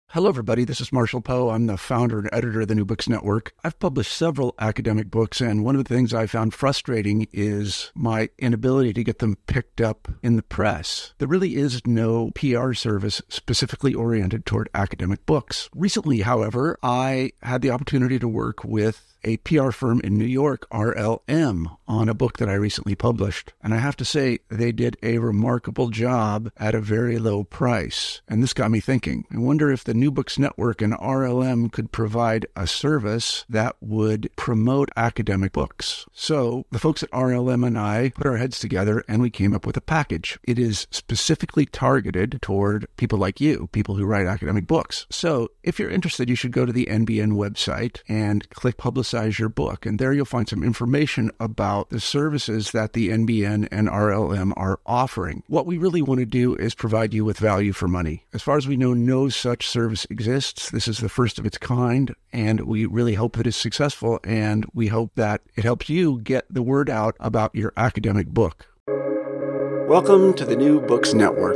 Hello, everybody. This is Marshall Poe. I'm the founder and editor of the New Books Network. I've published several academic books, and one of the things I found frustrating is my inability to get them picked up in the press. There really is no PR service specifically oriented toward academic books. Recently, however, I had the opportunity to work with a PR firm in New York, RLM, on a book that I recently published. And I have to say, they did a remarkable job at a very low price. And this got me thinking. I wonder if the New Books Network and RLM could provide a service that would promote academic books. So the folks at RLM and I put our heads together and we came up with a package. It is specifically targeted toward people like you, people who write academic books. So if you're interested, you should go to the NBN website and click Publicize Your Book. And there you'll find some information about the services that the NBN and RLM are offering. What we really want to do is provide you with value for money. As far as we know, no such service exists. This is the first of its kind, and we really hope that it's successful, and we hope that it helps you get the word out about your academic book. Welcome to the New Books Network.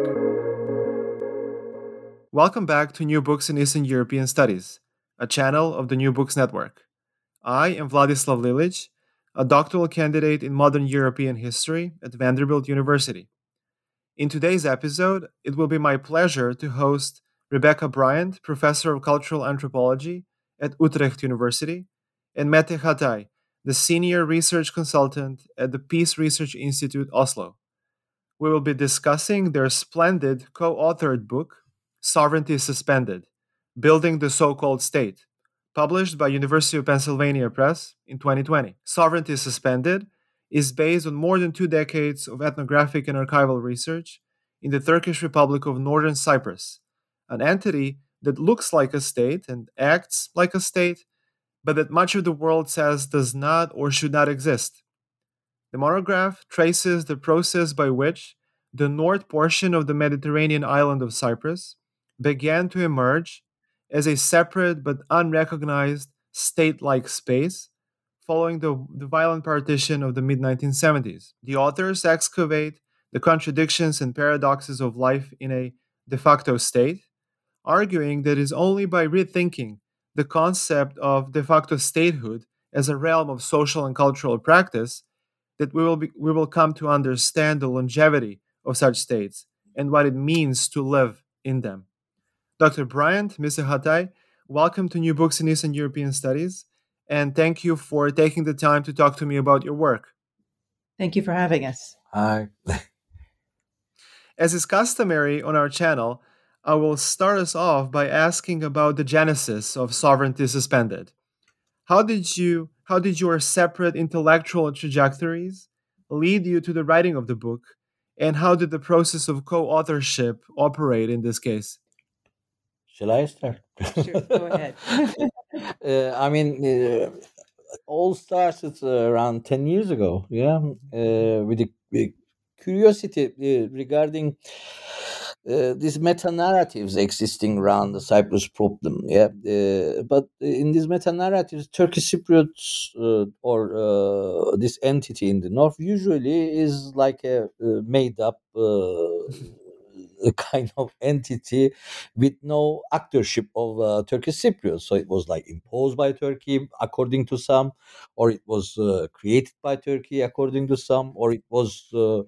Welcome back to New Books in Eastern European Studies, a channel of the New Books Network. I am Vladislav Lilic, a doctoral candidate in modern European history at Vanderbilt University. In today's episode, it will be my pleasure to host Rebecca Bryant, Professor of Cultural Anthropology at Utrecht University, and Mette Hatay, the Senior Research Consultant at the Peace Research Institute, Oslo. We will be discussing their splendid co-authored book, Sovereignty Suspended: Building the So-Called State, published by University of Pennsylvania Press in 2020. Sovereignty Suspended is based on more than 2 decades of ethnographic and archival research in the Turkish Republic of Northern Cyprus, an entity that looks like a state and acts like a state, but that much of the world says does not or should not exist. The monograph traces the process by which the north portion of the Mediterranean island of Cyprus began to emerge as a separate but unrecognized state-like space following the violent partition of the mid-1970s. The authors excavate the contradictions and paradoxes of life in a de facto state, arguing that it is only by rethinking the concept of de facto statehood as a realm of social and cultural practice that we will come to understand the longevity of such states and what it means to live in them. Dr. Bryant, Mr. Hatay, welcome to New Books in Eastern European Studies, and thank you for taking the time to talk to me about your work. Thank you for having us. Hi. As is customary on our channel, I will start us off by asking about the genesis of Sovereignty Suspended. How did your separate intellectual trajectories lead you to the writing of the book, and how did the process of co-authorship operate in this case? Shall I start? Sure, go ahead. All started around 10 years ago, with a curiosity regarding these meta-narratives existing around the Cyprus problem, but in these meta-narratives, Turkish Cypriots or this entity in the north usually is like a made-up a kind of entity with no actorship of Turkish Cypriots. So it was like imposed by Turkey, according to some, or it was created by Turkey, according to some, or it was,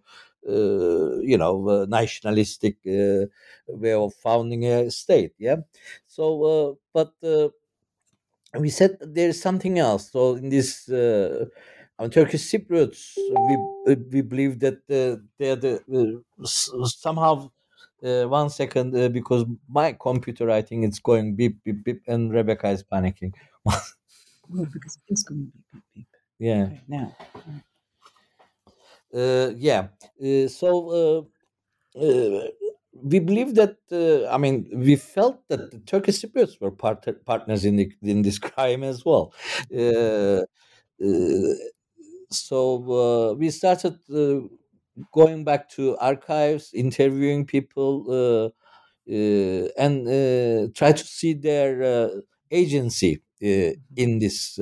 nationalistic way of founding a state. Yeah. So, but we said there is something else. So in this. Turkish Cypriots, we believe that they're somehow. 1 second, because my computer, I think it's going beep, beep, beep, and Rebecca is panicking. Well, because it is going beep, beep, beep. Yeah. Okay, now. We believe that, we felt that the Turkish Cypriots were partners in this crime as well. We started going back to archives, interviewing people, and try to see their agency in this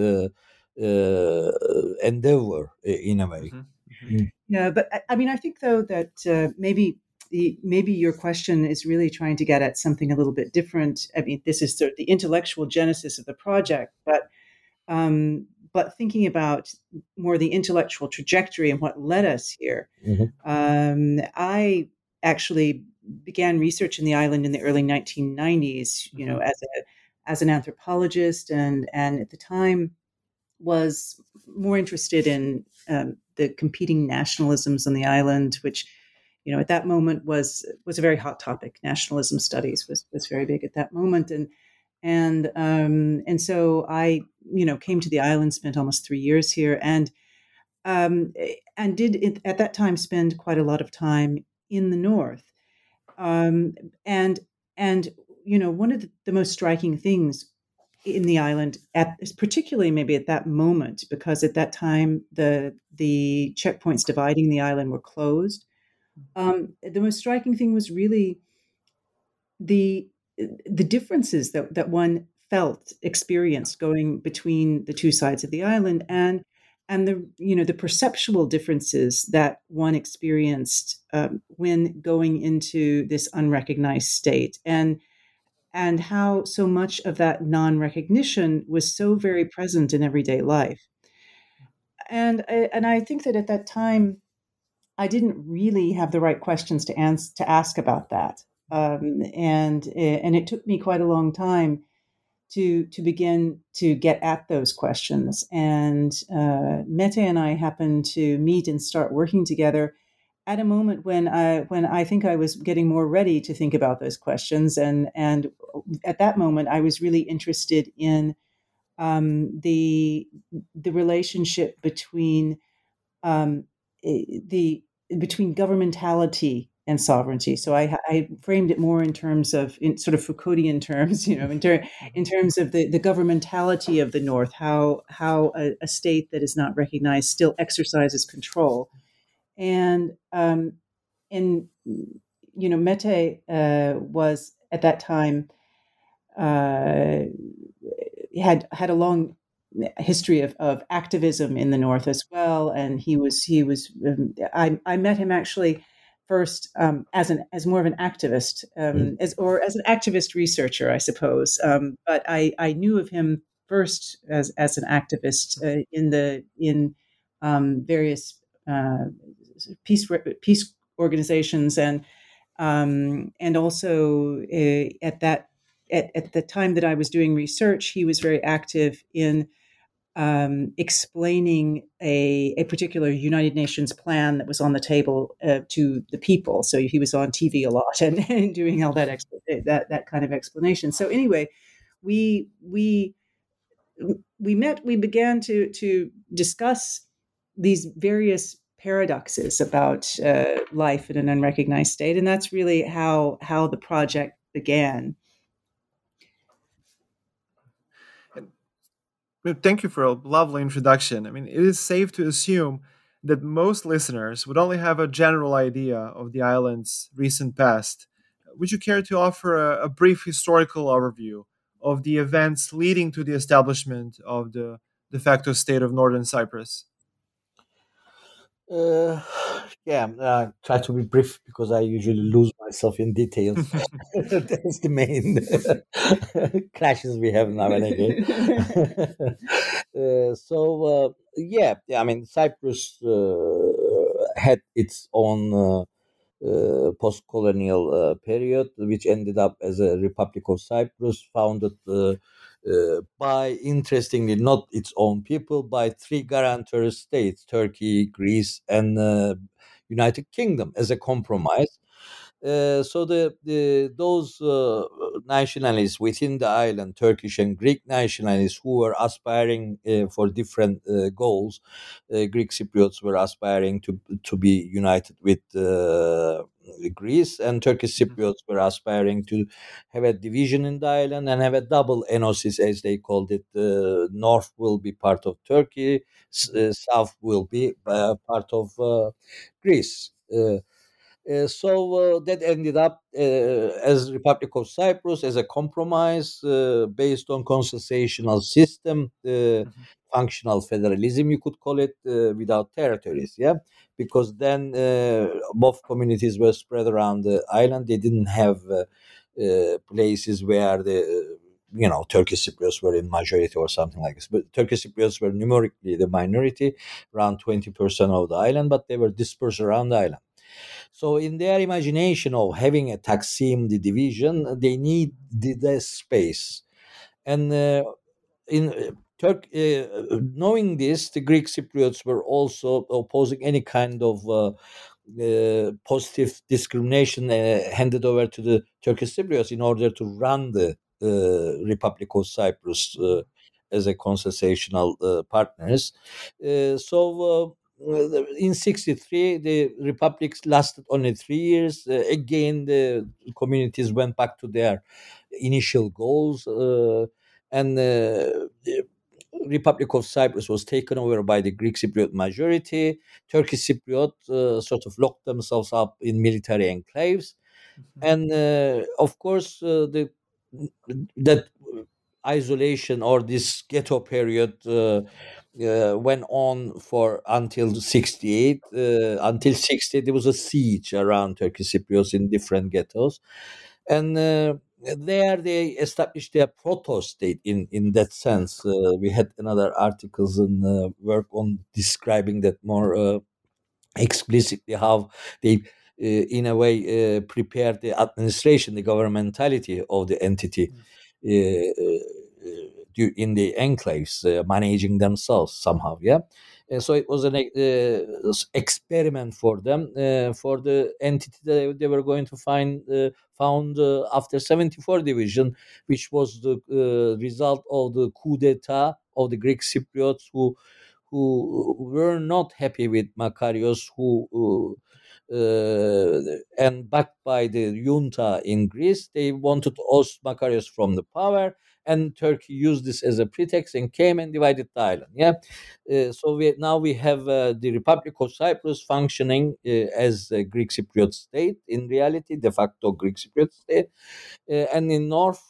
endeavor, in a way. Mm-hmm. Yeah, but I think, though, that maybe maybe your question is really trying to get at something a little bit different. I mean, this is sort of the intellectual genesis of the project, but thinking about more the intellectual trajectory and what led us here. Mhm. I actually began research in the island in the early 1990s, as an anthropologist, and at the time was more interested in the competing nationalisms on the island, which at that moment was a very hot topic. Nationalism studies was very big at that moment, and so I came to the island, spent almost 3 years here, um, and did at that time spend quite a lot of time in the north, um, and and one of the most striking things in the island, particularly maybe at that moment, because at that time the checkpoints dividing the island were closed. The most striking thing was really the the differences that one experienced going between the two sides of the island, and the perceptual differences that one experienced when going into this unrecognized state, and how so much of that non-recognition was so very present in everyday life. And I think that at that time I didn't really have the right questions to ask about that. And it took me quite a long time to begin to get at those questions. And Mete and I happened to meet and start working together at a moment when I think I was getting more ready to think about those questions. And at that moment, I was really interested in the relationship um, the between governmentality and sovereignty. So I framed it more in terms of, in sort of Foucauldian terms, in terms of the governmentality of the North, how a state that is not recognized still exercises control, and and Mete was at that time uh, had a long history of activism in the North as well, and I met him actually first as more of an activist, as an activist researcher, I suppose. But I knew of him first as an activist in various peace organizations, and also at the time that I was doing research, he was very active in explaining a particular United Nations plan that was on the table to the people. So he was on TV a lot and doing all that kind of explanation. So anyway, we we we met. We began to discuss these various paradoxes about life in an unrecognized state, and that's really how the project began. Thank you for a lovely introduction. I mean, it is safe to assume that most listeners would only have a general idea of the island's recent past. Would you care to offer a brief historical overview of the events leading to the establishment of the de facto state of Northern Cyprus? Uh, yeah, try to be brief because I usually lose myself in details. That's the main clashes we have now and again. Yeah, I mean, Cyprus had its own post-colonial period, which ended up as a Republic of Cyprus, founded by, interestingly, not its own people, by three guarantor states: Turkey, Greece, and United Kingdom, as a compromise. So those nationalists within the island, Turkish and Greek nationalists, who were aspiring for different goals. Greek Cypriots were aspiring to be united with Greece, and Turkish Cypriots were aspiring to have a division in the island and have a double enosis, as they called it. North will be part of Turkey, south will be part of Greece. That ended up as Republic of Cyprus, as a compromise based on consensational system, functional federalism, you could call it, without territories, yeah, because then both communities were spread around the island. They didn't have places where the Turkish Cypriots were in majority or something like this. But Turkish Cypriots were numerically the minority, around 20% of the island, but they were dispersed around the island. So in their imagination of having a Taksim, the division, they need the space. And knowing this, the Greek Cypriots were also opposing any kind of positive discrimination handed over to the Turkish Cypriots in order to run the Republic of Cyprus as a consensational partners. In 63, the republic lasted only 3 years. Again, the communities went back to their initial goals, and the Republic of Cyprus was taken over by the Greek Cypriot majority. Turkish Cypriot sort of locked themselves up in military enclaves, and of course, that isolation or this ghetto period went on for until 68. Until 60, there was a siege around Turkish Cypriots in different ghettos, and there they established their proto-state in that sense. We had another articles and work on describing that more explicitly, how they in a way prepared the administration, the governmentality of the entity in the enclaves, managing themselves somehow, yeah. So it was an experiment for them, for the entity that they were going to found after 74 division, which was the result of the coup d'etat of the Greek Cypriots, who were not happy with Makarios, who and backed by the junta in Greece, they wanted to oust Makarios from the power, and Turkey used this as a pretext and came and divided the island. Yeah, so now we have the Republic of Cyprus functioning as a Greek Cypriot state, in reality, de facto Greek Cypriot state, and in north.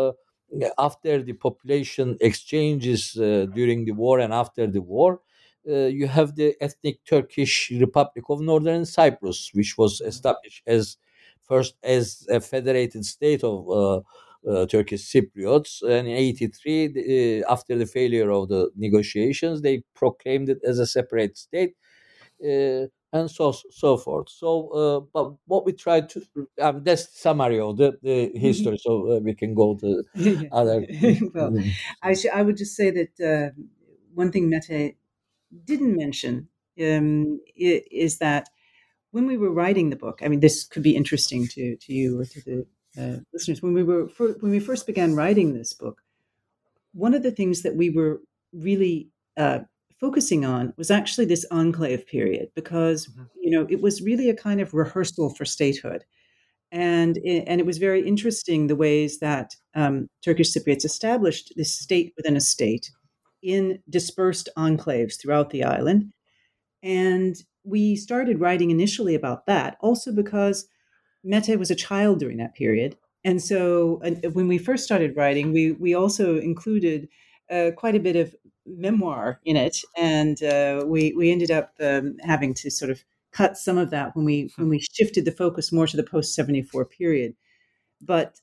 After the population exchanges during the war and after the war, you have the ethnic Turkish Republic of Northern Cyprus, which was established as first as a federated state of Turkish Cypriots. And in 83, after the failure of the negotiations, they proclaimed it as a separate state. And so forth. So, but what we tried to, that's the summary of the history. So we can go to other. Well, I would just say that one thing Mete didn't mention is that when we were writing the book, I mean, this could be interesting to you or to the listeners. When we first began writing this book, one of the things that we were really focusing on was actually this enclave period, because it was really a kind of rehearsal for statehood, and it was very interesting the ways that Turkish Cypriots established this state within a state in dispersed enclaves throughout the island. And we started writing initially about that, also because Mete was a child during that period. And so when we first started writing, we also included quite a bit of memoir in it. And we ended up having to sort of cut some of that when we shifted the focus more to the post-74 period. But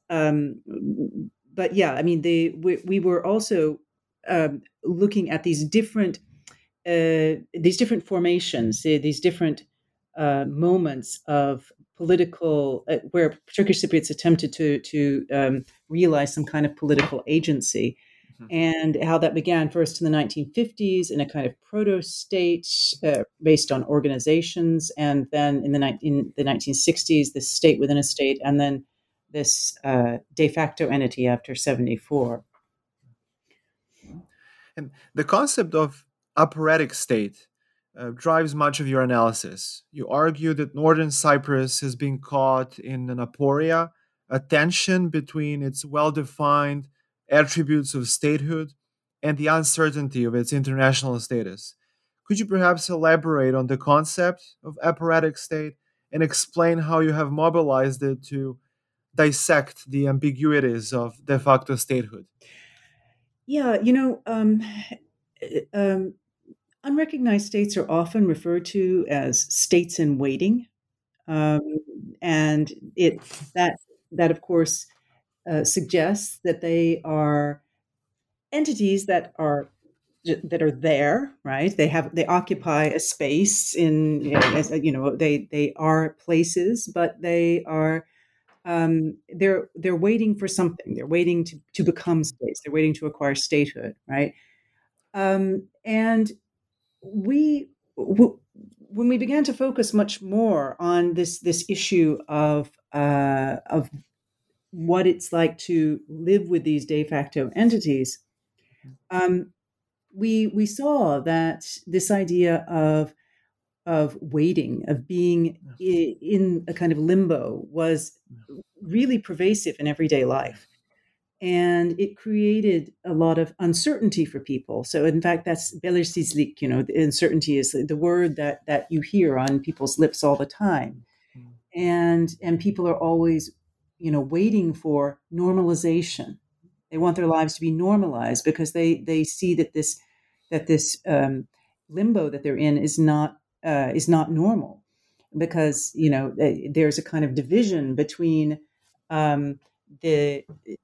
yeah, I mean, we were also looking at these different formations, these different moments of political, where Turkish Cypriots attempted to realize some kind of political agency, and how that began first in the 1950s in a kind of proto-state based on organizations, and then in the 1960s, this state within a state, and then this de facto entity after 74. And the concept of operatic state drives much of your analysis. You argue that Northern Cyprus has been caught in an aporia, a tension between its well-defined attributes of statehood and the uncertainty of its international status. Could you perhaps elaborate on the concept of operatic state and explain how you have mobilized it to dissect the ambiguities of de facto statehood? Yeah, um, unrecognized states are often referred to as states in waiting, um, and it that that of course suggests that they are entities that are there, right? They occupy a space in, as they are places, but they're waiting for something. They're waiting to become states. They're waiting to acquire statehood, right? And we w- when we began to focus much more on this issue of what it's like to live with these de facto entities, um, we saw that this idea of waiting, of being in a kind of limbo, was really pervasive in everyday life. And it created a lot of uncertainty for people. So, in fact, that's belirsizlik, the uncertainty is the word that you hear on people's lips all the time. And people are always, waiting for normalization. They want their lives to be normalized because they see that this limbo that they're in is not normal, because there's a kind of division between um, the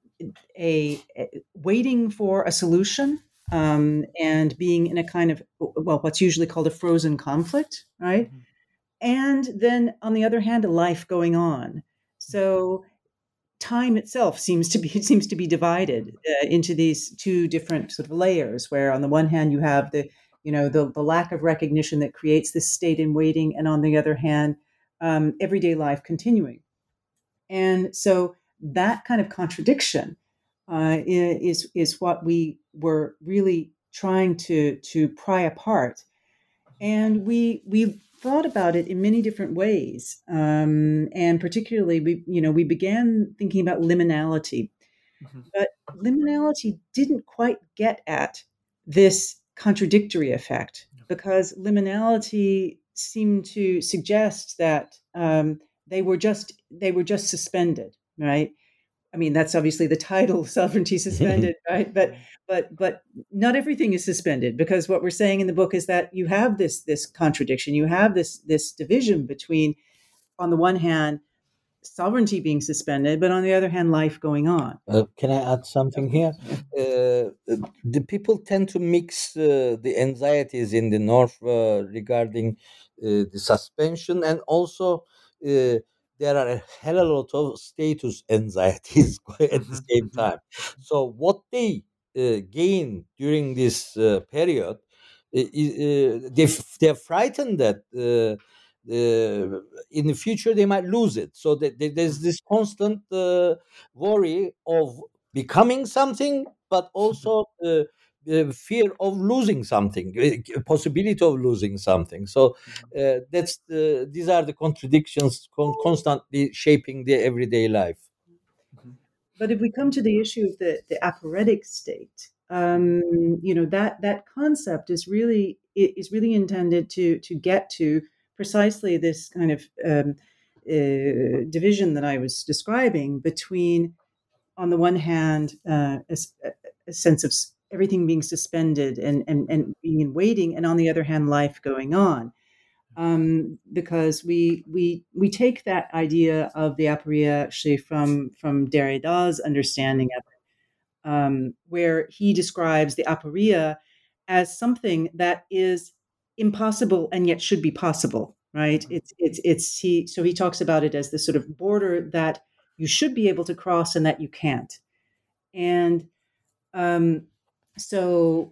a waiting for a solution, and being in a kind of, well, what's usually called a frozen conflict, right? And then on the other hand, a life going on. So time itself seems to be divided into these two different sort of layers, where on the one hand you have the lack of recognition that creates this state in waiting, and on the other hand, everyday life continuing. And so that kind of contradiction is what we were really trying to pry apart. And we thought about it in many different ways, and particularly we began thinking about liminality. But liminality didn't quite get at this contradictory effect, because liminality seemed to suggest that they were just suspended, right? I mean, that's obviously the title, sovereignty suspended, right? But not everything is suspended, because what we're saying in the book is that you have this contradiction, you have this division between, on the one hand, sovereignty being suspended, but on the other hand, life going on. Can I add something here? The people tend to mix the anxieties in the north regarding the suspension, and also there are a hell of a lot of status anxieties at the same time. So what they gain during this period, they're frightened that in the future they might lose it. So there's this constant worry of becoming something, but also the fear of losing something, possibility of losing something. So these are the contradictions constantly shaping the everyday life. But if we come to the issue of the aphoretic state, that concept is really intended to get to precisely this kind of division that I was describing between, on the one hand, a sense of everything being suspended and being in waiting, and on the other hand, life going on. Because we take that idea of the aporia actually from Derrida's understanding of it, where he describes the aporia as something that is impossible and yet should be possible. Right? He talks about it as the sort of border that you should be able to cross and that you can't. And um, so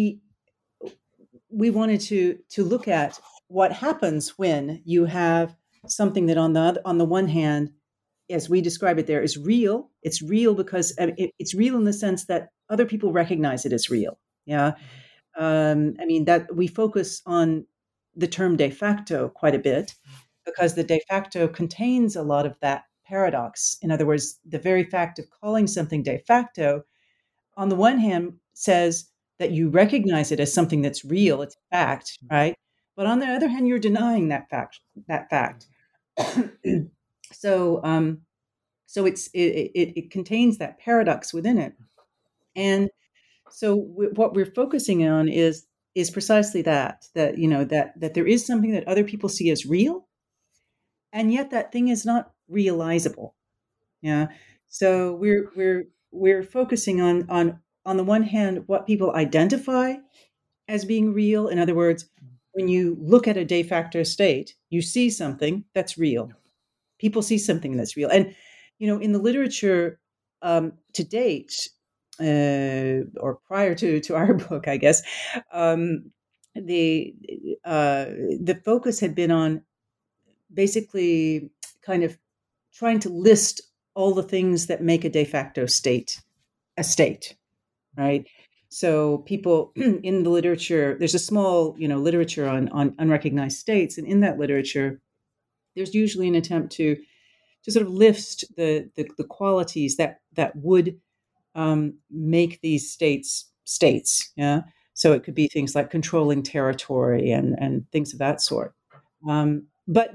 we wanted to look at what happens when you have something that on the one hand, as we describe it there, is real. It's real because it's real in the sense that other people recognize it as real. Yeah. I mean, that we focus on the term de facto quite a bit, because the de facto contains a lot of that paradox. In other words, the very fact of calling something de facto, on the one hand, says that you recognize it as something that's real, it's fact, right? But on the other hand, you're denying that fact. That fact. so, so it contains that paradox within it, and So what we're focusing on is precisely that that there is something that other people see as real, and yet that thing is not realizable. Yeah. So we're focusing on the one hand what people identify as being real. In other words, when you look at a de facto state, you see something that's real. People see something that's real, and in the literature to date, or prior to our book, I guess, um, the the focus had been on basically kind of trying to list all the things that make a de facto state a state, right? So people in the literature, there's a small, literature on unrecognized states, and in that literature, there's usually an attempt to sort of list the qualities that would make these states states. Yeah. So it could be things like controlling territory and things of that sort. But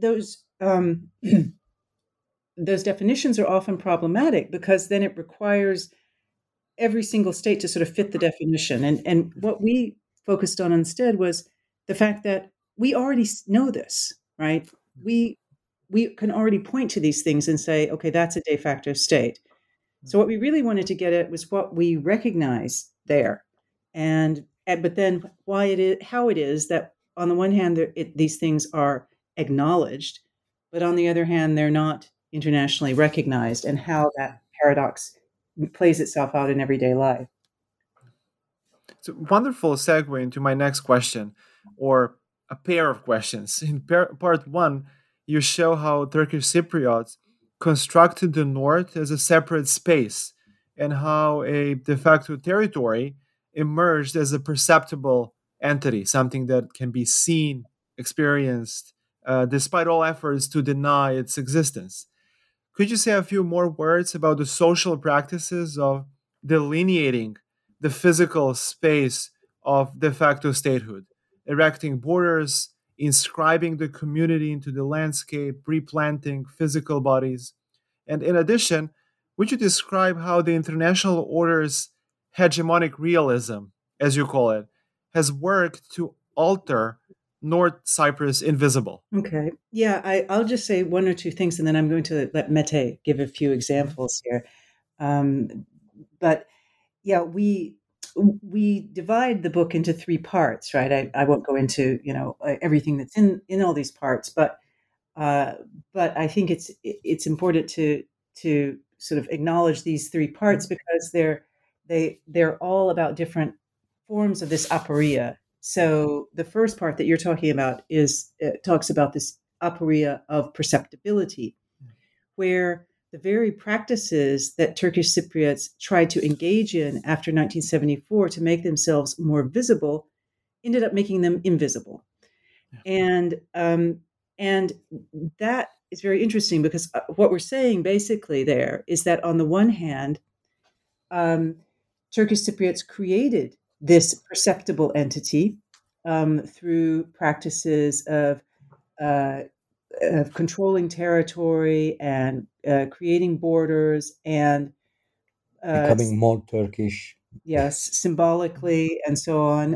those definitions are often problematic because then it requires every single state to sort of fit the definition. And what we focused on instead was the fact that we already know this, right? We we can already point to these things and say, okay, that's a de facto state. So what we really wanted to get at was what we recognize there, but then why it is, how it is that on the one hand these things are acknowledged, but on the other hand they're not internationally recognized, and how that paradox plays itself out in everyday life. It's a wonderful segue into my next question, or a pair of questions. In part one, you show how Turkish Cypriots constructed the North as a separate space, and how a de facto territory emerged as a perceptible entity, something that can be seen, experienced, despite all efforts to deny its existence. Could you say a few more words about the social practices of delineating the physical space of de facto statehood, erecting borders, inscribing the community into the landscape, replanting physical bodies? And in addition, would you describe how the international order's hegemonic realism, as you call it, has worked to alter North Cyprus invisible? Okay. Yeah, I'll just say one or two things, and then I'm going to let Mete give a few examples here. But yeah, we divide the book into three parts, right? I won't go into everything that's in all these parts, uh, but I think it's important to sort of acknowledge these three parts because they're all about different forms of this aporia. So the first part that you're talking about talks about this aporia of perceptibility, where the very practices that Turkish Cypriots tried to engage in after 1974 to make themselves more visible ended up making them invisible. And and that is very interesting because what we're saying basically there is that on the one hand, um, Turkish Cypriots created this perceptible entity through practices uh, of controlling territory and creating borders and Becoming more Turkish. yes, symbolically and so on.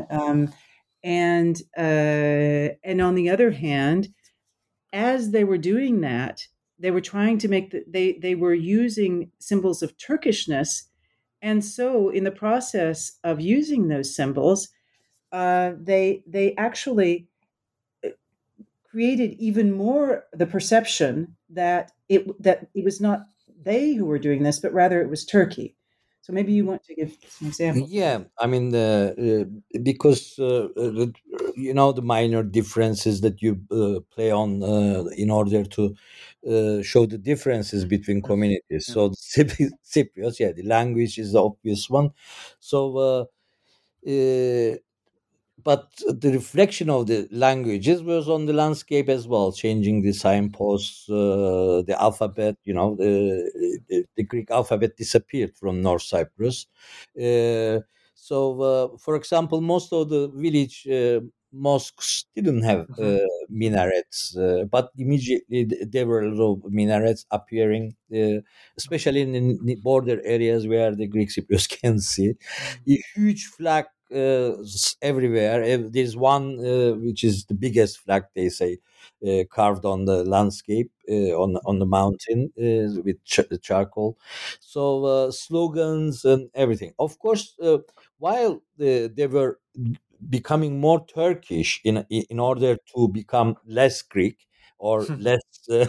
And on the other hand, as they were doing that, they were trying to make they were using symbols of Turkishness, and so in the process of using those symbols, they actually created even more the perception that it was not they who were doing this, but rather it was Turkey. So maybe you want to give some examples. Yeah, I mean, because the minor differences that you play on in order to show the differences between communities. Yeah. So Cypriots, yeah, the language is the obvious one. So, but the reflection of the languages was on the landscape as well, changing the signposts, the alphabet. The Greek alphabet disappeared from North Cyprus. For example, most of the village mosques didn't have Mhm. minarets, but immediately there were a lot of minarets appearing, especially in the border areas where the Greek Cypriots can see a huge flag everywhere. There's one which is the biggest flag, they say, carved on the landscape on the mountain with charcoal. So slogans and everything. Of course, while they were becoming more Turkish in order to become less Greek or less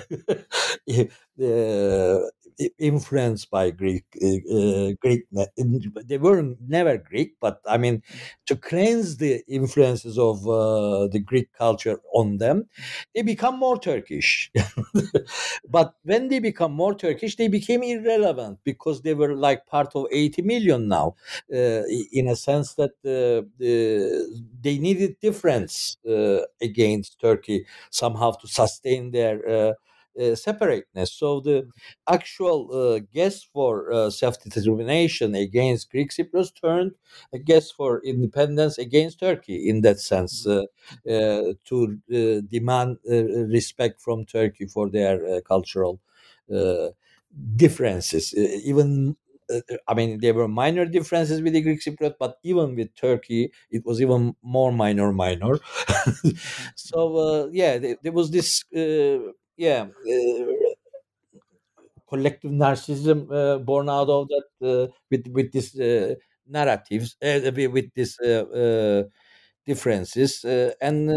uh, influenced by Greek. They were never Greek, but I mean, to cleanse the influences of the Greek culture on them, they become more Turkish. But when they become more Turkish, they became irrelevant because they were like part of 80 million now, in a sense that they needed difference against Turkey somehow to sustain their separateness. So the actual guess for self-determination against Greek Cyprus turned a guess for independence against Turkey in that sense, to demand respect from Turkey for their cultural uh, differences. Even I mean, there were minor differences with the Greek Cypriot, but even with Turkey, it was even more minor. So yeah, there was this collective narcissism born out of that, with this narratives, with this differences, and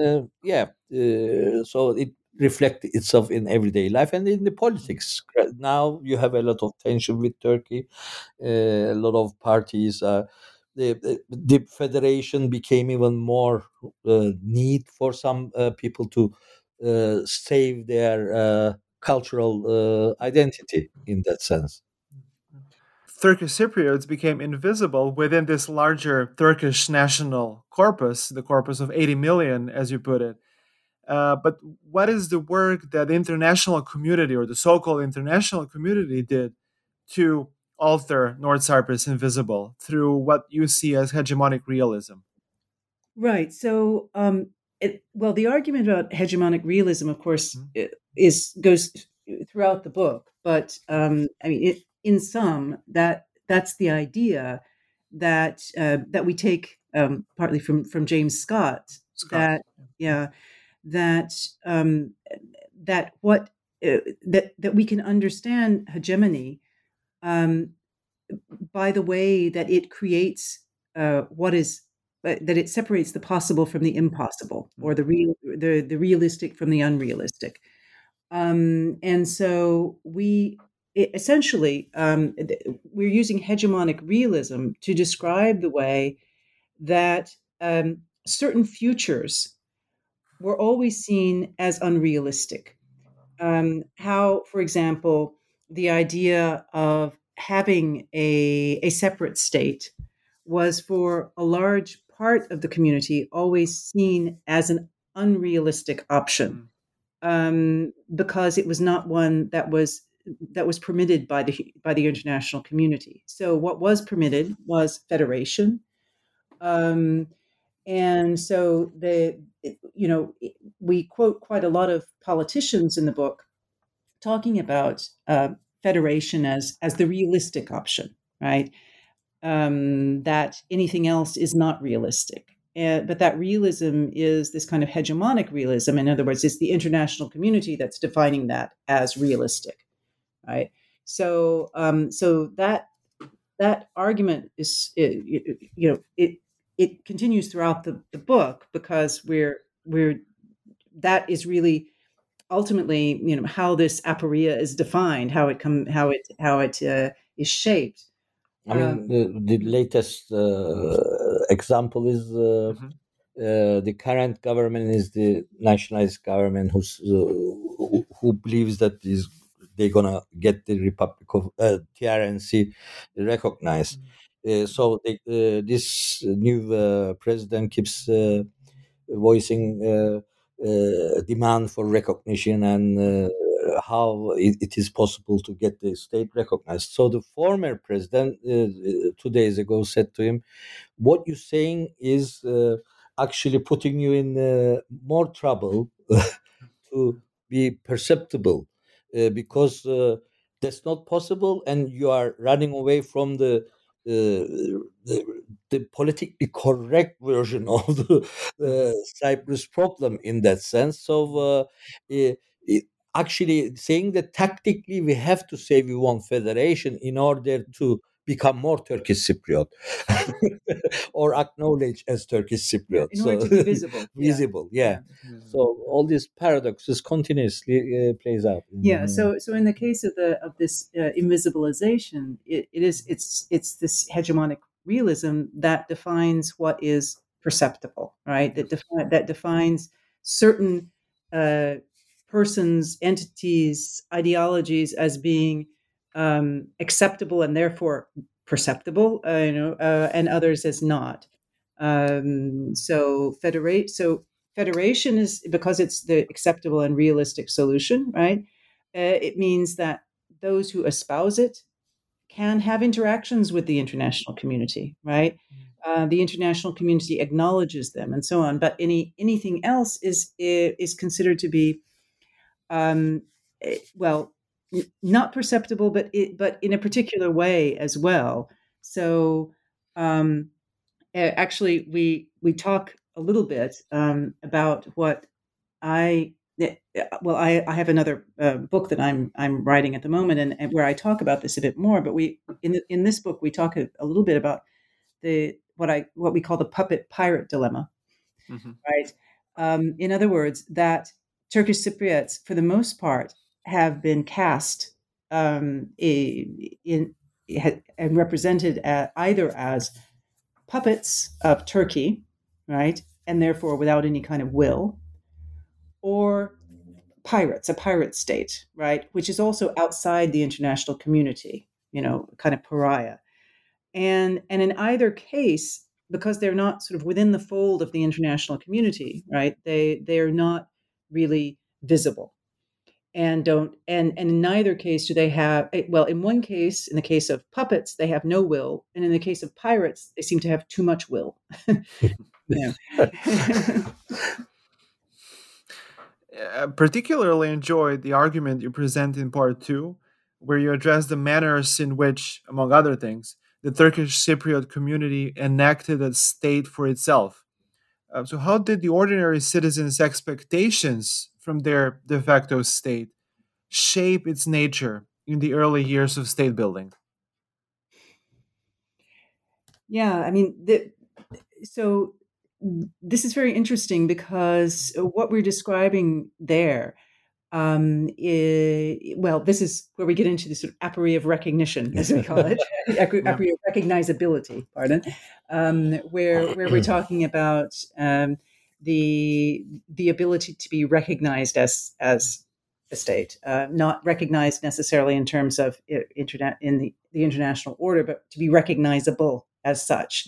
so it reflects itself in everyday life and in the politics. Now you have a lot of tension with Turkey, a lot of parties. The federation became even more need for some people to save their cultural identity in that sense. Turkish Cypriots became invisible within this larger Turkish national corpus, the corpus of 80 million, as you put it. But what is the work that the international community or the so called international community did to alter North Cyprus invisible through what you see as hegemonic realism? Right. So, well, the argument about hegemonic realism, of course, Mhm. is goes throughout the book. But I mean, in sum, that's the idea that we take partly from James Scott. Scott. That yeah, that that what that we can understand hegemony um, by the way that it creates what is that it separates the possible from the impossible, or the realistic from the unrealistic. And so essentially we're using hegemonic realism to describe the way that certain futures were always seen as unrealistic. How, for example, the idea of having a separate state was for a large part of the community always seen as an unrealistic option, because it was not one that was permitted by the international community. So what was permitted was federation, um, and so we quote quite a lot of politicians in the book talking about federation as the realistic option, right? That anything else is not realistic. But that realism is this kind of hegemonic realism. In other words, it's the international community that's defining that as realistic, right? So that argument it continues throughout the book, because we're that is really ultimately how this aporia is defined, how it is shaped. I mean, the latest example is Mhm. the current government is the nationalist government who believes that is they're gonna get the Republic of TRNC recognized. So this new president keeps voicing demand for recognition and how it is possible to get the state recognized. So the former president 2 days ago said to him, "What you're saying is." actually putting you in more trouble to be perceptible, because that's not possible, and you are running away from the politically correct version of the Cyprus problem in that sense. So it, actually saying that tactically we have to say we want federation in order to become more Turkish Cypriot or acknowledged as Turkish Cypriot. In order to be visible. Visible, yeah. So all these paradoxes continuously plays out. Yeah. So in the case of this invisibilization, it's this hegemonic realism that defines what is perceptible, right? That defines certain persons, entities, ideologies as being acceptable and therefore perceptible, and others as not. So federation is, because it's the acceptable and realistic solution, right? It means that those who espouse it can have interactions with the international community, right? The international community acknowledges them, and so on. But anything else is considered to be, well, not perceptible, but in a particular way as well. So actually, we talk a little bit about what I have another book that I'm writing at the moment, and where I talk about this a bit more. But in this book we talk a little bit about what we call the puppet pirate dilemma, right? In other words, that Turkish Cypriots, for the most part, have been cast and represented either as puppets of Turkey, right, and therefore without any kind of will, or pirates, a pirate state, right, which is also outside the international community, kind of pariah. And in either case, because they're not sort of within the fold of the international community, right, they are not really visible, and in neither case do they have, well, in one case, in the case of puppets, they have no will, and in the case of pirates, they seem to have too much will. I particularly enjoyed the argument you present in part 2, where you address the manners in which, among other things, the Turkish Cypriot community enacted a state for itself. So how did the ordinary citizens' expectations from their de facto state shape its nature in the early years of state building? Yeah, I mean, so this is very interesting, because what we're describing there, this is where we get into the sort of apory of recognition, as we call it, apory of recognizability, pardon, where we're talking about the ability to be recognized as a state, not recognized necessarily in terms of internet in the international order, but to be recognizable as such.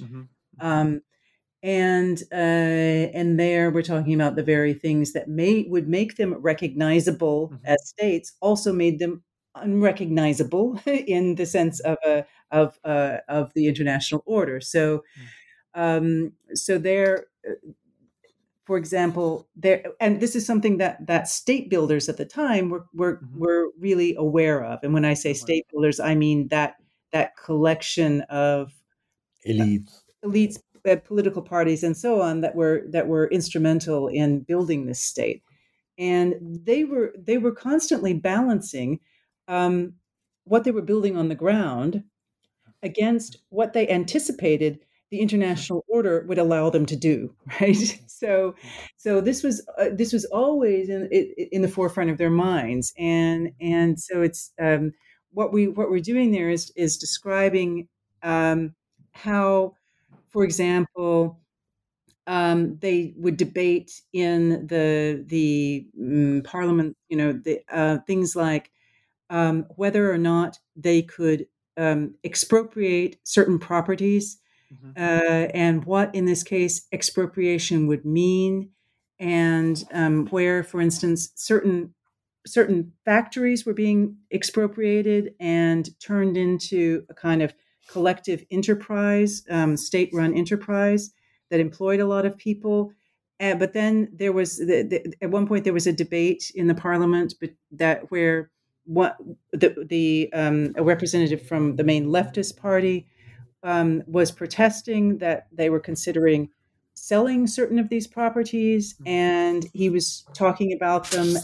And there we're talking about the very things that would make them recognizable as states also made them unrecognizable in the sense of the international order. So there, for example, there, and this is something that state builders at the time were really aware of. And when I say state builders, I mean that collection of elites, political parties, and so on, that were instrumental in building this state, and they were constantly balancing what they were building on the ground against what they anticipated the international order would allow them to do. Right. So this was always in the forefront of their minds, and so it's what we're doing there is describing how, for example, they would debate in the parliament, things like whether or not they could expropriate certain properties, and what, in this case, expropriation would mean, and where, for instance, certain factories were being expropriated and turned into a kind of collective enterprise, state-run enterprise, that employed a lot of people. But then there was at one point there was a debate in the parliament, but that where what a representative from the main leftist party was protesting that they were considering selling certain of these properties, and he was talking about them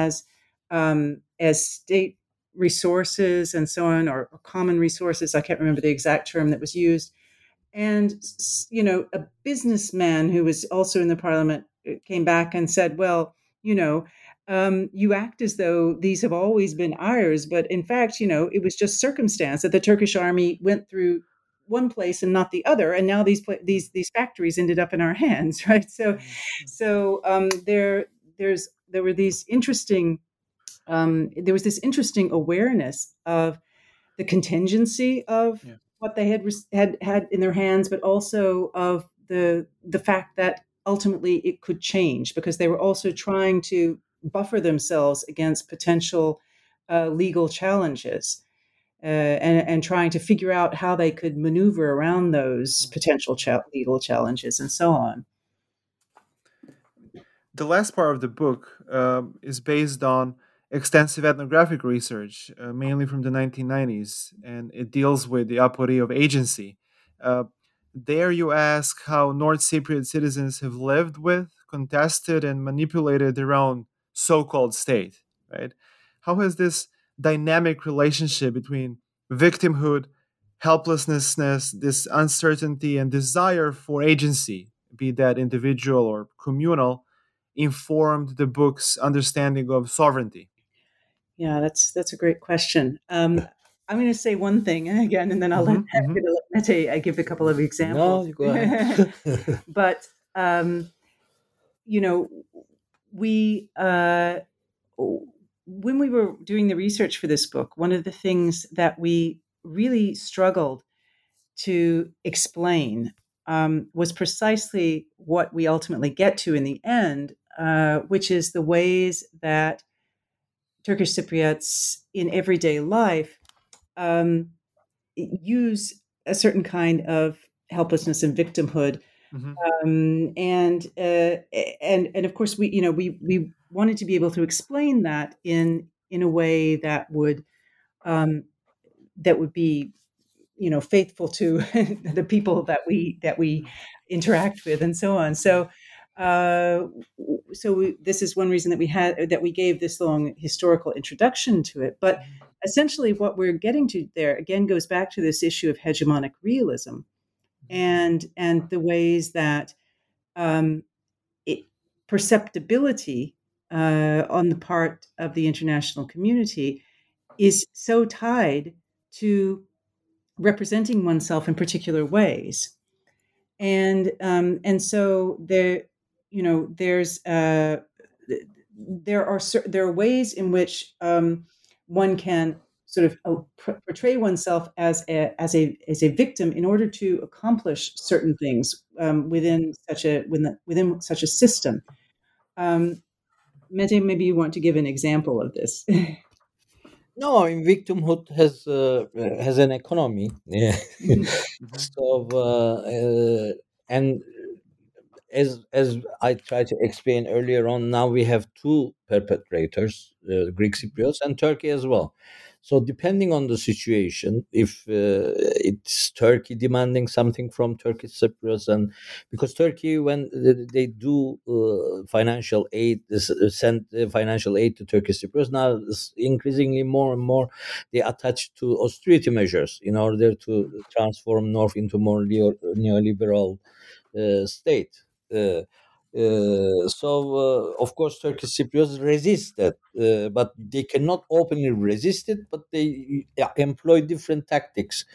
as state resources and so on, or common resources. I can't remember the exact term that was used. And a businessman who was also in the parliament came back and said, "Well, you act as though these have always been ours, but in fact, it was just circumstance that the Turkish army went through one place and not the other, and now these factories ended up in our hands, right?" So there were these interesting there was this interesting awareness of the contingency of what they had in their hands, but also of the fact that ultimately it could change, because they were also trying to buffer themselves against potential legal challenges, and trying to figure out how they could maneuver around those potential legal challenges and so on. The last part of the book is based on extensive ethnographic research, mainly from the 1990s, and it deals with the aporia of agency. Uh, there, you ask how North Cypriot citizens have lived with, contested, and manipulated their own so-called state. Right? How has this dynamic relationship between victimhood, helplessness, this uncertainty, and desire for agency, be that individual or communal, informed the book's understanding of sovereignty? Yeah, that's a great question. I'm going to say one thing again, and then I'll let Mete give a couple of examples. No, go ahead. But we when we were doing the research for this book, one of the things that we really struggled to explain was precisely what we ultimately get to in the end, which is the ways that Turkish Cypriots in everyday life use a certain kind of helplessness and victimhood. And of course, we wanted to be able to explain that in a way that would be faithful to the people that we interact with and so on. So this is one reason that we gave this long historical introduction to it. But essentially, what we're getting to there again goes back to this issue of hegemonic realism, and the ways that perceptibility on the part of the international community is so tied to representing oneself in particular ways, and so there are ways in which one can sort of portray oneself as a victim in order to accomplish certain things within such a system. Mete, maybe you want to give an example of this. No, I mean, victimhood has an economy. Yeah. So and as I tried to explain earlier on, now we have two perpetrators, Greek Cypriots and Turkey as well. So depending on the situation, if it's Turkey demanding something from Turkish Cypriots, and because Turkey, when they do financial aid, send financial aid to Turkish Cypriots, now increasingly more and more they attach to austerity measures in order to transform North into more neoliberal state. Of course, Turkish Cypriots resist that, but they cannot openly resist it. But they employ different tactics.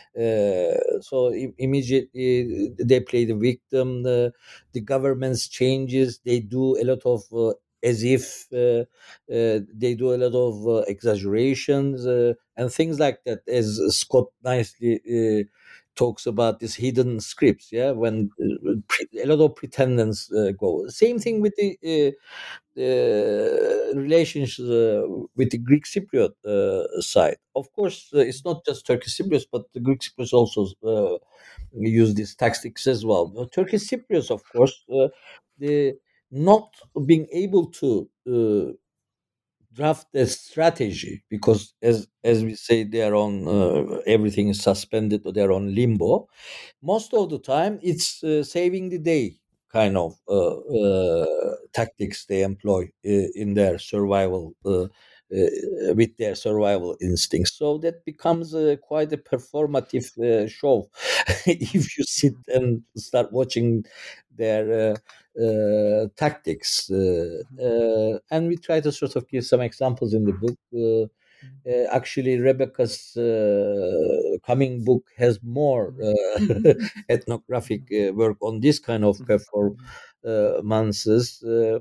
Immediately they play the victim. The government's changes. They do a lot of as if they do a lot of exaggerations and things like that. As Scott nicely talks about these hidden scripts, when a lot of pretenders go. Same thing with the relations with the Greek Cypriot side. Of course, it's not just Turkish Cypriots, but the Greek Cypriots also use these tactics as well. Turkish Cypriots, of course, the not being able to draft a strategy, because as we say, they are on everything is suspended, or they're on limbo. Most of the time it's saving the day kind of tactics they employ in their survival, with their survival instincts. So that becomes quite a performative show if you sit and start watching their tactics. And we try to sort of give some examples in the book. Actually, Rebecca's coming book has more ethnographic work on this kind of performances.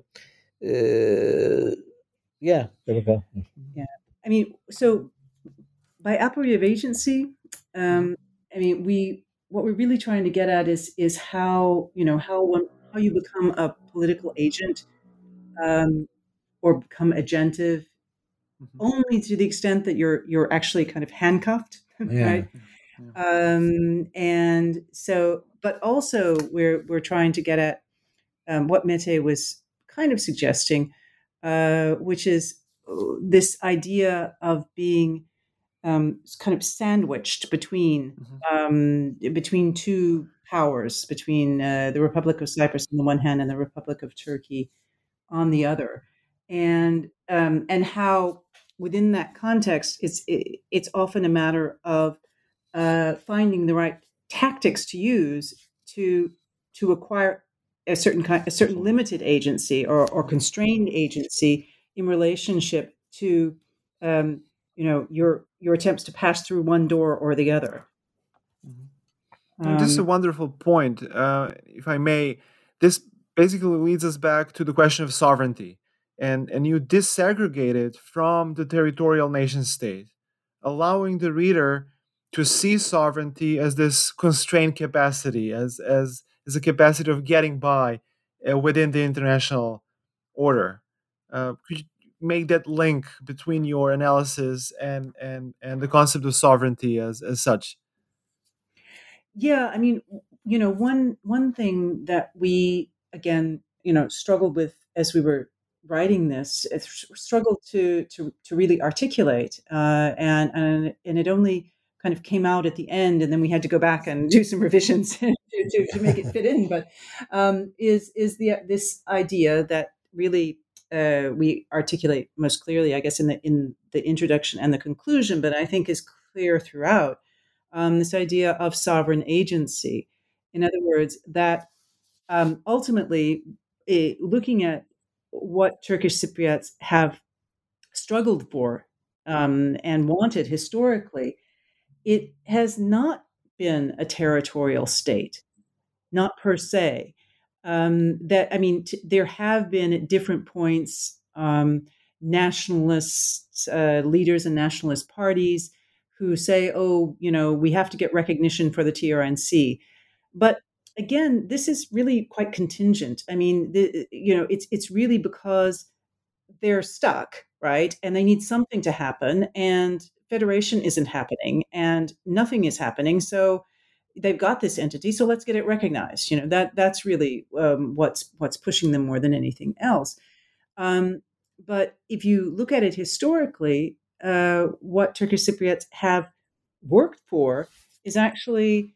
Yeah, Rebecca. Yeah. I mean, so by aporia of agency, I mean, what we're really trying to get at is how how you become a political agent, or become agentive, only to the extent that you're actually kind of handcuffed, Yeah. right? And so, but also we're trying to get at what Mete was kind of suggesting, which is this idea of being kind of sandwiched between two powers, between the Republic of Cyprus on the one hand and the Republic of Turkey on the other, and how within that context, it's often a matter of finding the right tactics to use to acquire a certain limited agency or constrained agency in relationship to your attempts to pass through one door or the other. And this is a wonderful point. If I may, this basically leads us back to the question of sovereignty. And you disaggregate it from the territorial nation state, allowing the reader to see sovereignty as this constrained capacity, as a capacity of getting by within the international order. Could you make that link between your analysis and the concept of sovereignty as such? Yeah, I mean, one thing that we again, struggled with as we were writing this, struggled to really articulate, and it only kind of came out at the end, and then we had to go back and do some revisions to make it fit in. But is this idea that really we articulate most clearly, I guess, in the introduction and the conclusion, but I think is clear throughout. This idea of sovereign agency. In other words, that ultimately, looking at what Turkish Cypriots have struggled for and wanted historically, it has not been a territorial state, not per se. There have been at different points nationalist leaders and nationalist parties who say, "Oh, we have to get recognition for the TRNC," but again, this is really quite contingent. I mean, it's really because they're stuck, right? And they need something to happen, and federation isn't happening, and nothing is happening. So they've got this entity, so let's get it recognized. That's really what's pushing them more than anything else. But if you look at it historically, what Turkish Cypriots have worked for is actually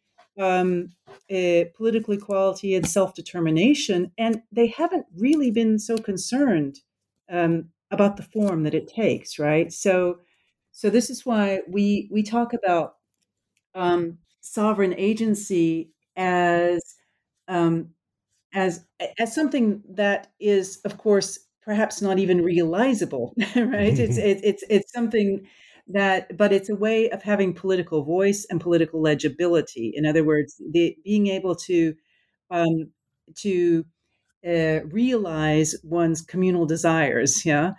political equality and self-determination, and they haven't really been so concerned about the form that it takes, right? So this is why we talk about sovereign agency um, as something that is, of course, perhaps not even realizable, right? It's something that, but it's a way of having political voice and political legibility. In other words, being able to um, to realize one's communal desires, yeah,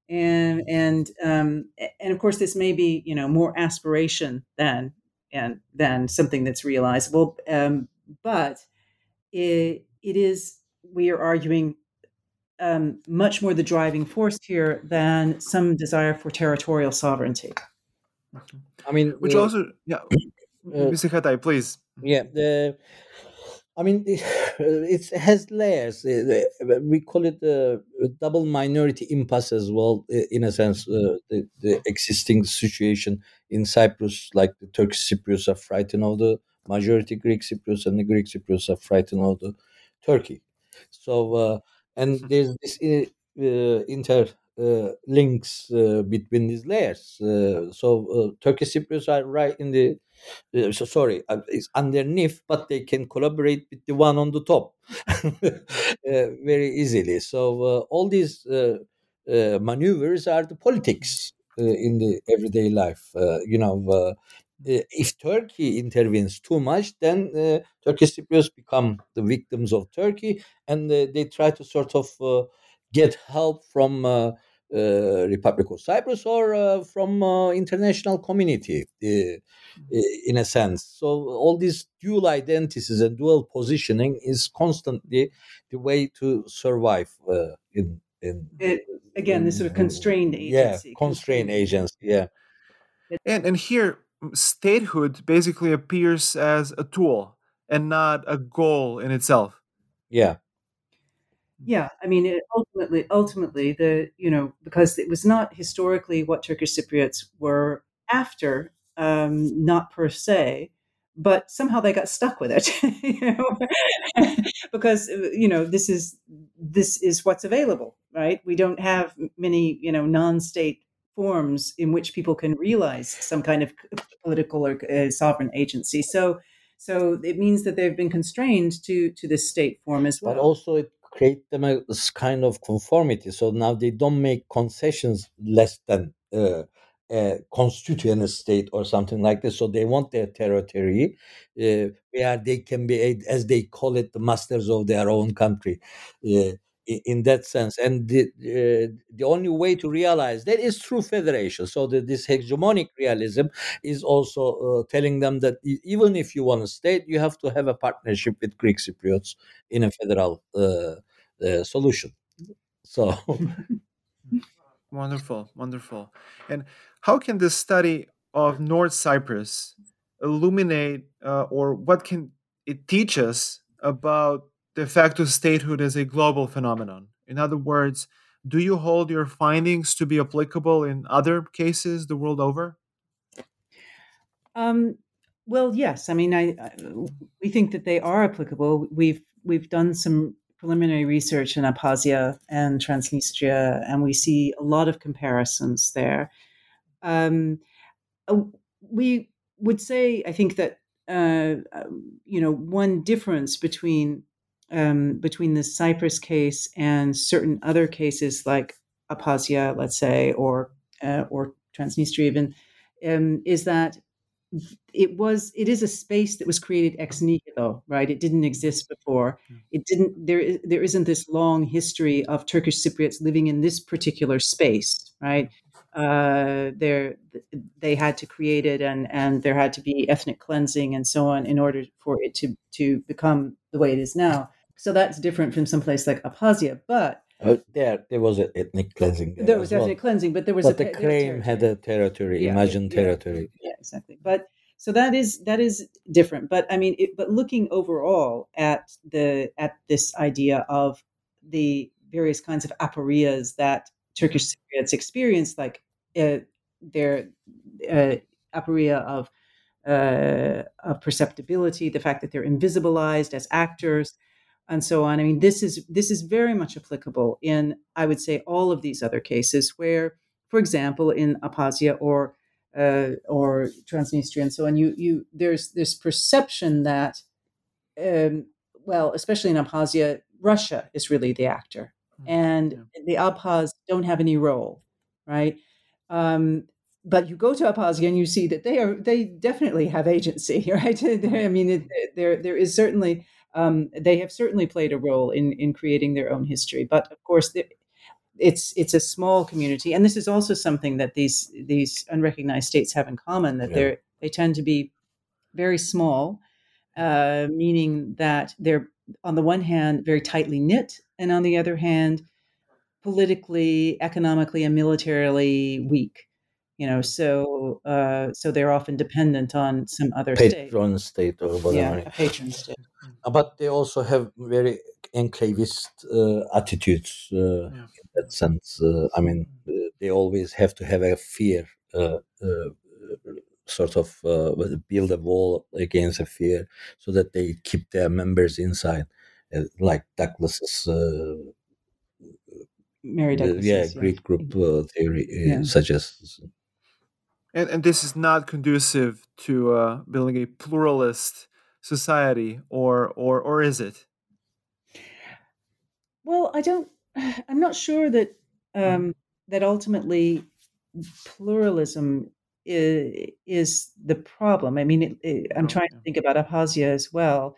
and of course, this may be more aspiration than something that's realizable, but it is, we are arguing, much more the driving force here than some desire for territorial sovereignty. I mean, Which also, yeah. Mr. Hatay, please. Yeah, I mean, it has layers. We call it a double minority impasse as well, in a sense. The existing situation in Cyprus, like the Turkish Cypriots are frightened of the majority Greek Cypriots, and the Greek Cypriots are frightened of the Turkey. So, and there's this inter links between these layers. Turkish Cypriots are right in the it's underneath, but they can collaborate with the one on the top very easily. So all these maneuvers are the politics in the everyday life. If Turkey intervenes too much, then Turkish Cypriots become the victims of Turkey, and they try to sort of get help from Republic of Cyprus or from international community. In a sense. So all these dual identities and dual positioning is constantly the way to survive in Again, this sort of constrained agency. constrained agency. Yeah, And here, statehood basically appears as a tool and not a goal in itself. yeah. Yeah, I mean, ultimately, because it was not historically what Turkish Cypriots were after, not per se, but somehow they got stuck with it, because this is what's available, right? We don't have many, non-state forms in which people can realize some kind of political or sovereign agency. So it means that they've been constrained to this state form as well. But also it create them a kind of conformity. So now they don't make concessions less than a constituent state or something like this. So they want their territory where they can be, as they call it, the masters of their own country. In that sense, and the only way to realize that is through federation. So this hegemonic realism is also telling them that even if you want a state, you have to have a partnership with Greek Cypriots in a federal solution. So, Wonderful, wonderful. And how can this study of North Cyprus illuminate, or what can it teach us about de facto statehood as a global phenomenon? In other words, do you hold your findings to be applicable in other cases the world over? Well, yes. I mean, we think that they are applicable. We've done some preliminary research in Abkhazia and Transnistria, and we see a lot of comparisons there. We would say, I think that one difference between the Cyprus case and certain other cases like Abkhazia, let's say, or Transnistria even, is that it is a space that was created ex nihilo, right? It didn't exist before. There isn't this long history of Turkish Cypriots living in this particular space, right? They had to create it, and there had to be ethnic cleansing and so on in order for it to become the way it is now. So that's different from some place like Abkhazia, but there was an ethnic cleansing. There was ethnic cleansing, but there was the Crim had a territory, imagined territory. Yeah, exactly. But so that is different. But I mean, but looking overall at this idea of the various kinds of aporias that Turkish Cypriots experience, like their aporia of perceptibility, the fact that they're invisibilized as actors, and so on. I mean, this is very much applicable in, I would say, all of these other cases where, for example, in Abkhazia or Transnistria and so on, there's this perception that, especially in Abkhazia, Russia is really the actor, and the Abkhaz don't have any role, right? But you go to Abkhazia and you see that they definitely have agency, right? I mean, there is certainly. They have certainly played a role in creating their own history, but of course, it's a small community, and this is also something that these unrecognized states have in common, that they tend to be very small, meaning that they're on the one hand very tightly knit, and on the other hand, politically, economically, and militarily weak. So they're often dependent on some other state. Patron state or whatever. Yeah, a patron state. But they also have very enclavist attitudes Yeah. in that sense. I mean, they always have to have a fear, sort of build a wall against a fear, so that they keep their members inside, like Douglas's, Mary Douglas. great group theory Yeah. suggests. And this is not conducive to building a pluralist society, or is it? Well, I'm not sure that that ultimately pluralism is the problem. I mean, I'm trying to think about Abkhazia as well.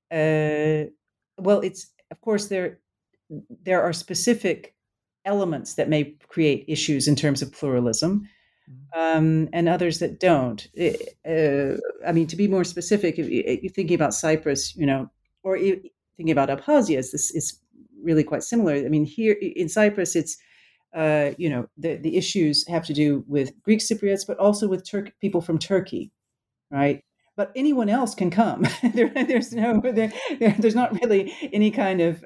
Well, it's of course there are specific elements that may create issues in terms of pluralism, and others that don't. I mean, to be more specific, if you're thinking about Cyprus, or thinking about Abkhazia, this is really quite similar. I mean, here in Cyprus, it's the issues have to do with Greek Cypriots, but also with people from Turkey, right? But anyone else can come. There's not really any kind of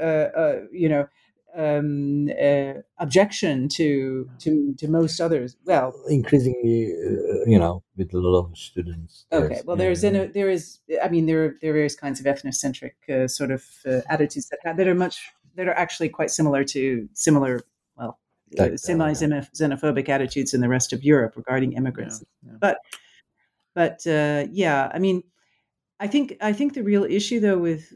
objection to most others. Well, Increasingly, with a lot of students. Okay. Well, there are various kinds of ethnocentric sort of attitudes that are actually quite similar, semi-xenophobic attitudes in the rest of Europe regarding immigrants. Yeah. But I mean, I think the real issue though with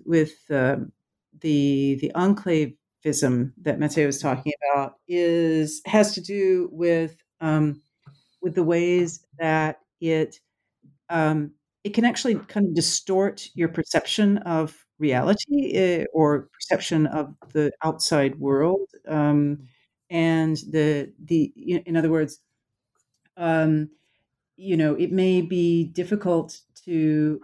the enclavism that Matteo was talking about has to do with the ways that it can actually kind of distort your perception of reality or perception of the outside world, and in other words, it may be difficult to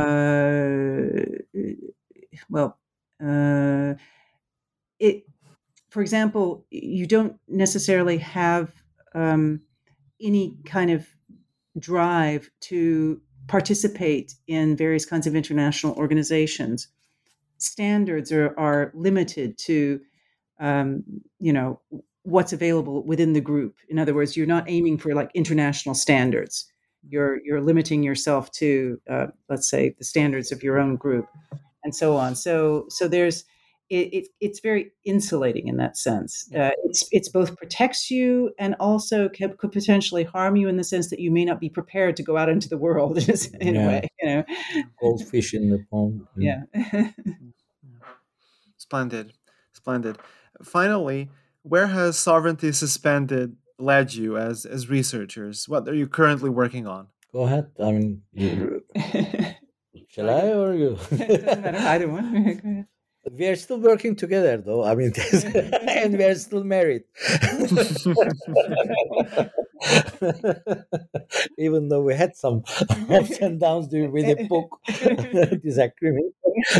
for example, you don't necessarily have any kind of drive to participate in various kinds of international organizations. Standards are limited to, what's available within the group. In other words, you're not aiming for like international standards. You're limiting yourself to, let's say, the standards of your own group, and so on. So there's it's very insulating in that sense. It's both protects you and also could potentially harm you in the sense that you may not be prepared to go out into the world in a way. Goldfish in the pond. Yeah. Splendid. Finally, where has Sovereignty Suspended led you as researchers? What are you currently working on? Go ahead. I mean, shall I or you? It doesn't matter. Either one. Go ahead. We are still working together, though. I mean, and we are still married, even though we had some ups and downs with the book disagreement.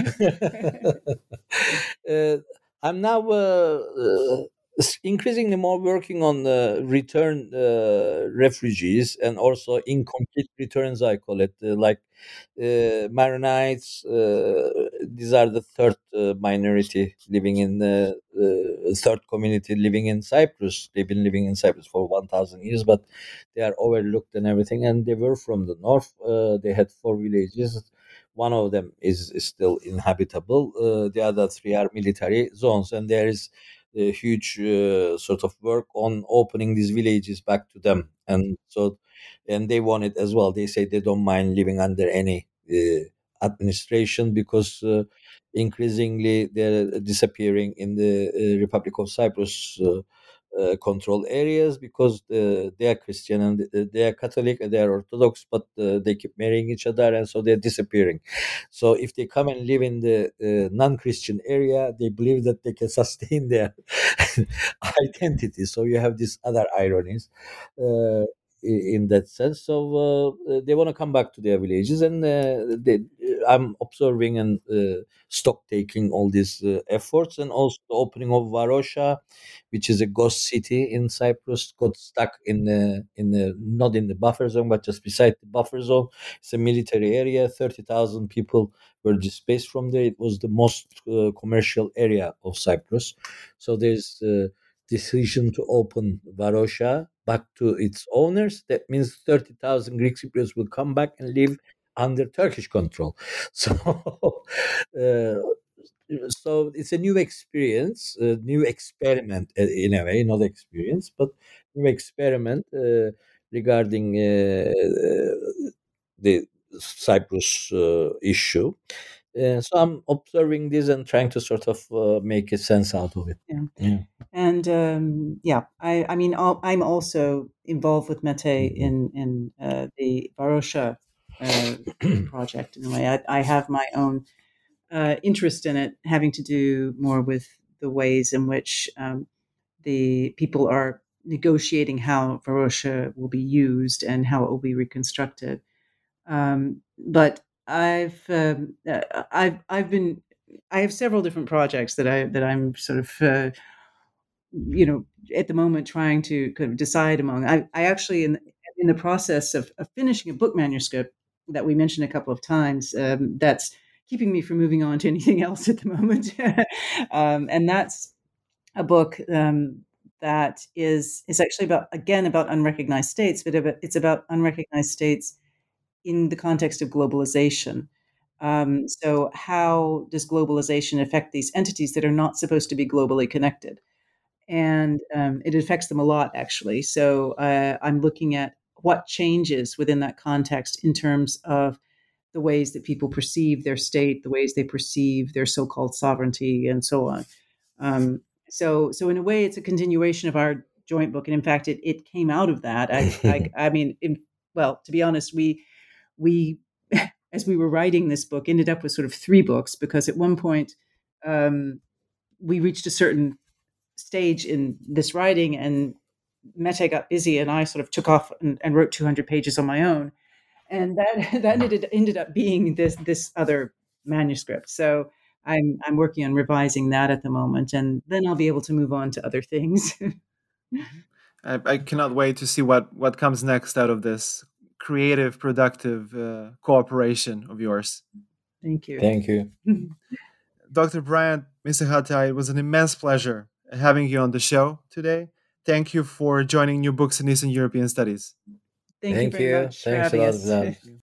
I'm now increasingly more working on return refugees and also incomplete returns, I call it, like Maronites. These are the third minority living in the third community living in Cyprus. They've been living in Cyprus for 1,000 years, but they are overlooked and everything. And they were from the north. They had 4 villages. One of them is still inhabitable. The other 3 are military zones, and there is a huge sort of work on opening these villages back to them. And they want it as well. They say they don't mind living under any administration because increasingly they're disappearing in the Republic of Cyprus controlled areas because they are Christian and they are Catholic and they are Orthodox, but they keep marrying each other, and so they're disappearing. So if they come and live in the non-Christian area, they believe that they can sustain their identity. So you have these other ironies. in that sense. So they want to come back to their villages, and I'm observing and stock taking all these efforts, and also the opening of Varosha, which is a ghost city in Cyprus, got stuck in the not in the buffer zone, but just beside the buffer zone. It's a military area. 30,000 people were displaced from there. It was the most commercial area of Cyprus. So there's decision to open Varosha back to its owners. That means 30,000 Greek Cypriots will come back and live under Turkish control. So, uh, so it's a new experience, a new experiment in a way, not experience, but new experiment regarding the Cyprus issue. So I'm observing this and trying to sort of make a sense out of it. Yeah. Yeah. And I mean, I'm also involved with Mete in the Varosha project in a way. I have my own interest in it, having to do more with the ways in which the people are negotiating how Varosha will be used and how it will be reconstructed. But I have several different projects that I'm sort of at the moment trying to kind of decide among. I actually in the process of finishing a book manuscript that we mentioned a couple of times. That's keeping me from moving on to anything else at the moment, and that's a book that is actually about unrecognized states, but it's about unrecognized states in the context of globalization. So, how does globalization affect these entities that are not supposed to be globally connected? And it affects them a lot, actually. So, I'm looking at what changes within that context in terms of the ways that people perceive their state, the ways they perceive their so-called sovereignty, and so on. So in a way, it's a continuation of our joint book, and in fact, it came out of that. I mean, well, to be honest, we as we were writing this book ended up with sort of three books, because at one point we reached a certain stage in this writing, and Mete got busy, and I sort of took off and wrote 200 pages on my own, and that ended up being this other manuscript. So I'm working on revising that at the moment, and then I'll be able to move on to other things. I cannot wait to see what comes next out of this creative, productive cooperation of yours. Thank you. Thank you. Dr. Bryant Misahata, it was an immense pleasure having you on the show today. Thank you for joining New Books in Eastern European Studies. Thank you very much for Thanks a having lot, us. Vlad.